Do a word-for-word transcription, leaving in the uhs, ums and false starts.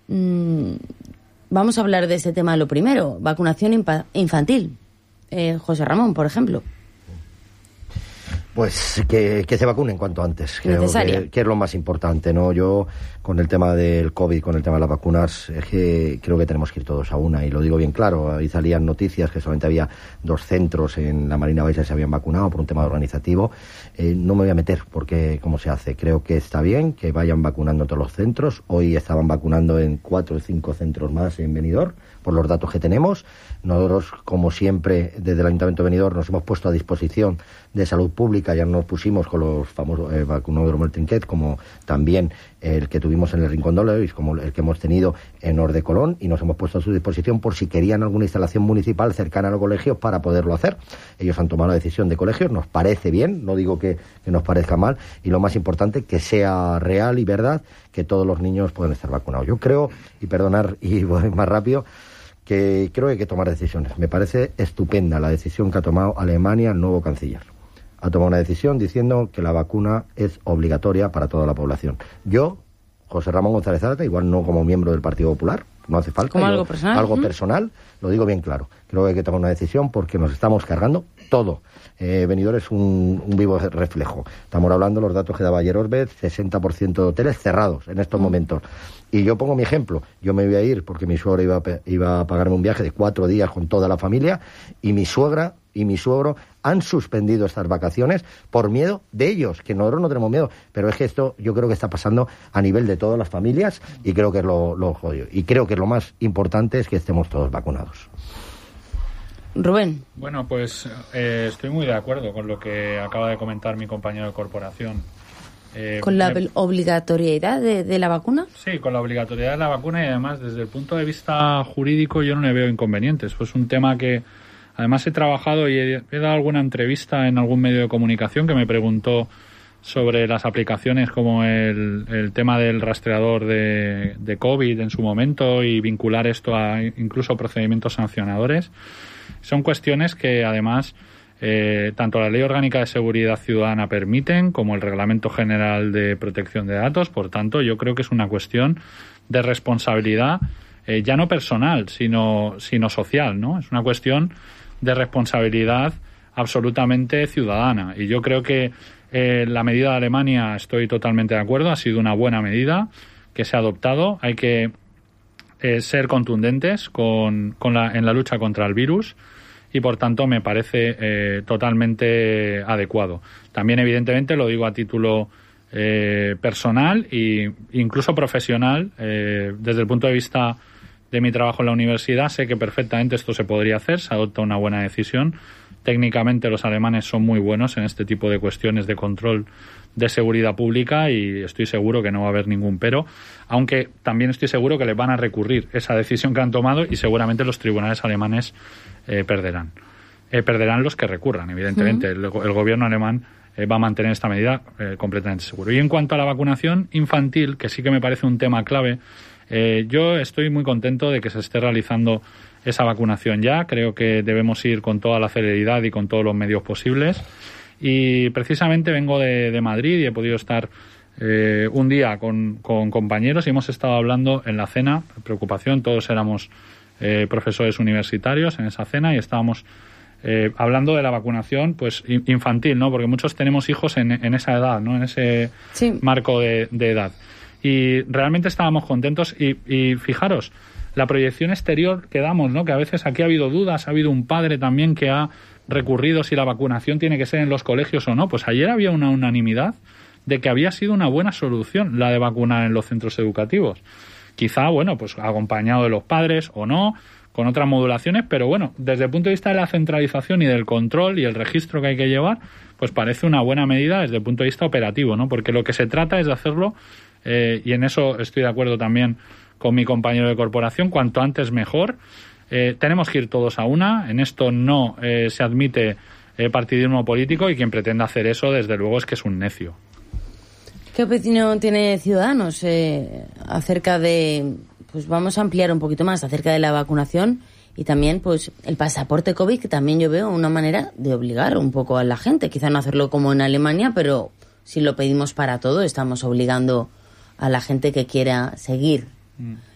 mm, vamos a hablar de ese tema lo primero, vacunación impa- infantil. Eh, José Ramón, por ejemplo. Pues que, que se vacunen cuanto antes, creo que, que es lo más importante, ¿no? Yo, con el tema del COVID, con el tema de las vacunas, es que creo que tenemos que ir todos a una, y lo digo bien claro. Ahí salían noticias que solamente había dos centros en la Marina Baixa que se habían vacunado por un tema organizativo. Eh, no me voy a meter porque cómo se hace. Creo que está bien que vayan vacunando todos los centros. Hoy estaban vacunando en cuatro o cinco centros más en Benidorm, por los datos que tenemos. Nosotros, como siempre, desde el Ayuntamiento de Benidorm nos hemos puesto a disposición de salud pública. Ya nos pusimos con los famosos eh, vacunódromos del Trinquet, como también el que tuvimos en el Rincón de Olois, como el que hemos tenido en Orde Colón, y nos hemos puesto a su disposición por si querían alguna instalación municipal cercana a los colegios para poderlo hacer. Ellos han tomado la decisión de colegios, nos parece bien, no digo que, que nos parezca mal, y lo más importante, que sea real y verdad que todos los niños pueden estar vacunados. Yo creo, y perdonar, y voy más rápido, que creo que hay que tomar decisiones. Me parece estupenda la decisión que ha tomado Alemania, el nuevo canciller. Ha tomado una decisión diciendo que la vacuna es obligatoria para toda la población. Yo, José Ramón González Zárate, igual no como miembro del Partido Popular, no hace falta. Como yo, algo personal. Algo ¿Mm? personal, lo digo bien claro. Creo que hay que tomar una decisión porque nos estamos cargando todo. Eh, Benidorm es un, un vivo reflejo. Estamos hablando de los datos que daba ayer Orbez, sesenta por ciento de hoteles cerrados en estos mm. momentos. Y yo pongo mi ejemplo. Yo me voy a ir porque mi suegra iba a, iba a pagarme un viaje de cuatro días con toda la familia, y mi suegra y mi suegro han suspendido estas vacaciones por miedo de ellos, que nosotros no tenemos miedo, pero es que esto yo creo que está pasando a nivel de todas las familias, y creo que es lo, lo jodido. Y creo que lo más importante es que estemos todos vacunados. Rubén. Bueno, pues eh, estoy muy de acuerdo con lo que acaba de comentar mi compañero de corporación. Eh, ¿Con la me... obligatoriedad de, de la vacuna? Sí, con la obligatoriedad de la vacuna, y además desde el punto de vista jurídico yo no le veo inconvenientes. Pues un tema que además he trabajado y he, he dado alguna entrevista en algún medio de comunicación que me preguntó sobre las aplicaciones, como el, el tema del rastreador de, de COVID en su momento, y vincular esto a incluso procedimientos sancionadores. Son cuestiones que además eh, tanto la Ley Orgánica de Seguridad Ciudadana permiten, como el Reglamento General de Protección de Datos. Por tanto, yo creo que es una cuestión de responsabilidad, eh, ya no personal, sino, sino social, ¿no? Es una cuestión de responsabilidad absolutamente ciudadana. Y yo creo que eh, la medida de Alemania, estoy totalmente de acuerdo, ha sido una buena medida que se ha adoptado. Hay que eh, ser contundentes con, con la, en la lucha contra el virus, y por tanto me parece eh, totalmente adecuado. También, evidentemente, lo digo a título eh, personal e incluso profesional, eh, desde el punto de vista de mi trabajo en la universidad, sé que perfectamente esto se podría hacer, se adopta una buena decisión. Técnicamente los alemanes son muy buenos en este tipo de cuestiones de control de seguridad pública, y estoy seguro que no va a haber ningún pero, aunque también estoy seguro que les van a recurrir esa decisión que han tomado, y seguramente los tribunales alemanes eh, perderán. Eh, perderán los que recurran, evidentemente. Uh-huh. el, el gobierno alemán eh, va a mantener esta medida eh, completamente seguro. Y en cuanto a la vacunación infantil, que sí que me parece un tema clave, eh, yo estoy muy contento de que se esté realizando esa vacunación ya. Creo que debemos ir con toda la celeridad y con todos los medios posibles. Y precisamente vengo de, de Madrid y he podido estar eh, un día con, con compañeros, y hemos estado hablando en la cena, preocupación, todos éramos eh, profesores universitarios en esa cena, y estábamos eh, hablando de la vacunación pues infantil, ¿no? Porque muchos tenemos hijos en, en esa edad, ¿no? En ese sí. marco de, de edad. Y realmente estábamos contentos, y, y fijaros, la proyección exterior que damos, ¿no? Que a veces aquí ha habido dudas, ha habido un padre también que ha recurrido si la vacunación tiene que ser en los colegios o no. Pues ayer había una unanimidad de que había sido una buena solución la de vacunar en los centros educativos. Quizá, bueno, pues acompañado de los padres o no, con otras modulaciones, pero bueno, desde el punto de vista de la centralización y del control y el registro que hay que llevar, pues parece una buena medida desde el punto de vista operativo, ¿no? Porque lo que se trata es de hacerlo, eh, y en eso estoy de acuerdo también con mi compañero de corporación, cuanto antes mejor. Eh, tenemos que ir todos a una. En esto no eh, se admite eh, partidismo político, y quien pretenda hacer eso, desde luego, es que es un necio. ¿Qué opinión tiene Ciudadanos eh, acerca de, pues vamos a ampliar un poquito más, acerca de la vacunación y también pues el pasaporte COVID, que también yo veo una manera de obligar un poco a la gente, quizá no hacerlo como en Alemania, pero si lo pedimos para todo, estamos obligando a la gente que quiera seguir